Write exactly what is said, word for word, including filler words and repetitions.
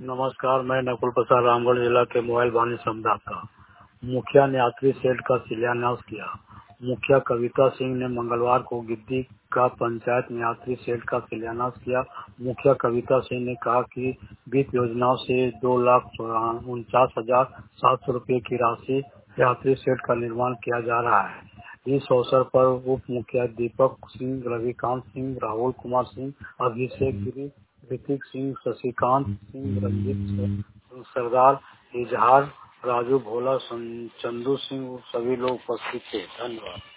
नमस्कार, मैं नकुल प्रसाद रामगढ़ जिला के मोबाइल वाणी समदाता। मुखिया ने यात्री शेड का शिलान्यास किया। मुखिया कविता सिंह ने मंगलवार को गिद्दी का पंचायत में यात्री शेड का शिलान्यास किया। मुखिया कविता सिंह ने कहा कि वित्त योजनाओं से दो लाख उनचास हजार सात सौ रूपये की राशि यात्री शेड का निर्माण किया जा रहा है। इस अवसर पर उप मुखिया दीपक सिंह, रविकांत सिंह, राहुल कुमार सिंह, अभिषेक गिरी, ऋतिक सिंह, शशिकांत सिंह, रंजीत सरदार, इजहार, राजू भोला, चंदू सिंह सभी लोग उपस्थित थे। धन्यवाद।